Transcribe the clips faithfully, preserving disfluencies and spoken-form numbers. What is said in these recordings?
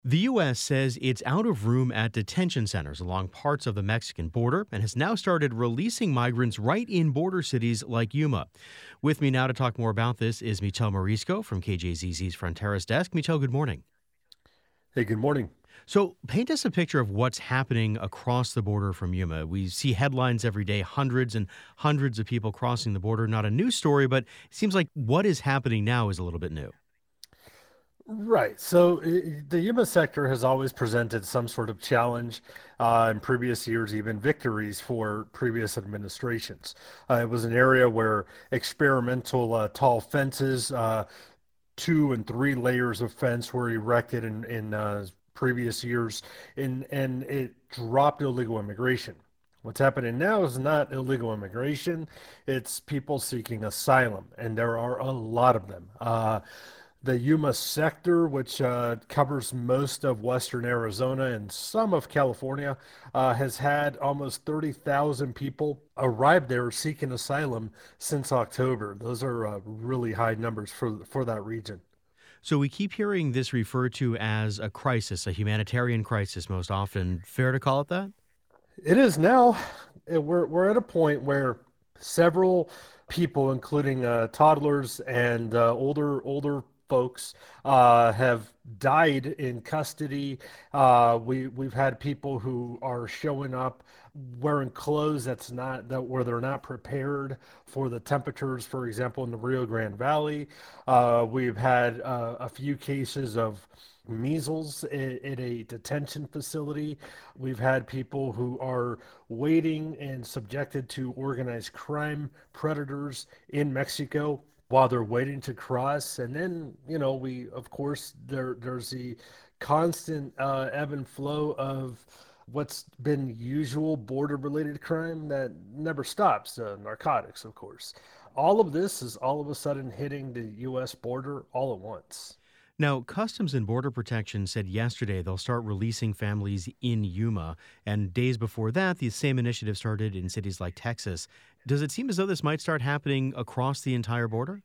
The U S says it's out of room at detention centers along parts of the Mexican border and has now started releasing migrants right in border cities like Yuma. With me now to talk more about this is Michel Morisco from K J Z Z's Fronteras Desk. Michel, good morning. Hey, good morning. So, paint us a picture of what's happening across the border from Yuma. We see headlines every day, hundreds and hundreds of people crossing the border. Not a new story, but it seems like what is happening now is a little bit new. Right. So i- the Yuma sector has always presented some sort of challenge uh, in previous years, even victories for previous administrations. Uh, it was an area where experimental uh, tall fences, uh, two and three layers of fence were erected in, in uh, previous years, and, and it dropped illegal immigration. What's happening now is not illegal immigration, it's people seeking asylum, and there are a lot of them. Uh, the Yuma sector, which uh, covers most of western Arizona and some of California, uh, has had almost thirty thousand people arrive there seeking asylum since October. Those are uh, really high numbers for, for that region. So, we keep hearing this referred to as a crisis, a humanitarian crisis, most often. Fair to call it that? It is now. uh, We're, we're at a point where several people, including uh, toddlers and uh, older older folks, uh, have died in custody. Uh, we we've had people who are showing up wearing clothes that's not that where they're not prepared for the temperatures. For example, in the Rio Grande Valley, uh, we've had uh, a few cases of measles in, in a detention facility. We've had people who are waiting and subjected to organized crime predators in Mexico while they're waiting to cross. And then, you know, we, of course, there there's the constant uh, ebb and flow of what's been usual border related crime that never stops, uh, narcotics, of course. All of this is all of a sudden hitting the U S border all at once. Now, Customs and Border Protection said yesterday they'll start releasing families in Yuma. And days before that, the same initiative started in cities like Texas. Does it seem as though this might start happening across the entire border?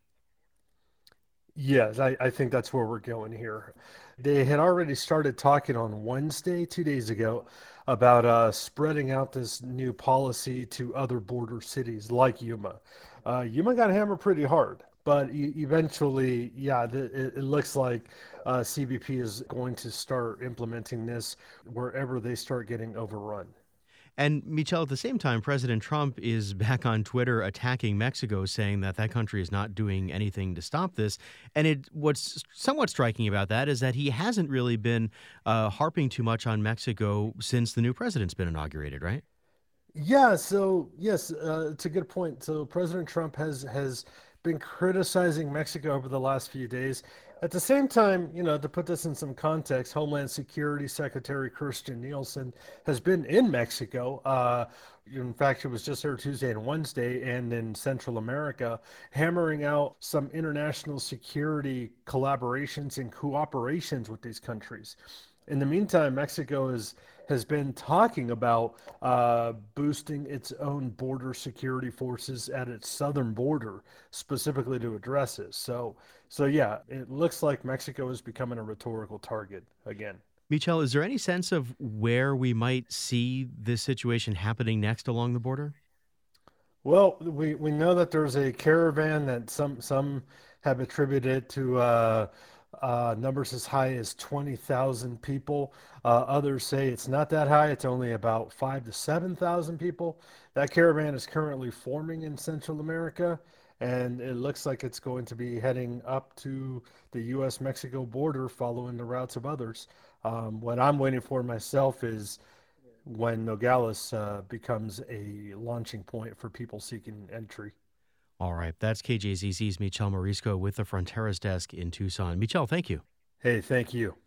Yes, I, I think that's where we're going here. They had already started talking on Wednesday, two days ago, about uh, spreading out this new policy to other border cities like Yuma. Uh, Yuma got hammered pretty hard, but e- eventually, yeah, the, it, it looks like uh, C B P is going to start implementing this wherever they start getting overrun. And, Michel, at the same time, President Trump is back on Twitter attacking Mexico, saying that that country is not doing anything to stop this. And it what's somewhat striking about that is that he hasn't really been uh, harping too much on Mexico since the new president's been inaugurated, right? Yeah, so yes, uh, it's a good point. So President Trump has has been criticizing Mexico over the last few days. At the same time, you know, to put this in some context, Homeland Security Secretary Kirstjen Nielsen has been in Mexico. Uh, in fact, she was just there Tuesday and Wednesday, and in Central America, hammering out some international security collaborations and cooperations with these countries. In the meantime, Mexico is has been talking about uh, boosting its own border security forces at its southern border, specifically to address this. So, so yeah, it looks like Mexico is becoming a rhetorical target again. Michel, is there any sense of where we might see this situation happening next along the border? Well, we, we know that there's a caravan that some some have attributed to uh, uh, numbers as high as twenty thousand people. Uh, others say it's not that high, it's only about five to seven thousand people. That caravan is currently forming in Central America, and it looks like it's going to be heading up to the U S Mexico border following the routes of others. Um, what I'm waiting for myself is when Nogales uh, becomes a launching point for people seeking entry. All right, that's K J Z Z's Michel Morisco with the Fronteras Desk in Tucson. Michel, thank you. Hey, thank you.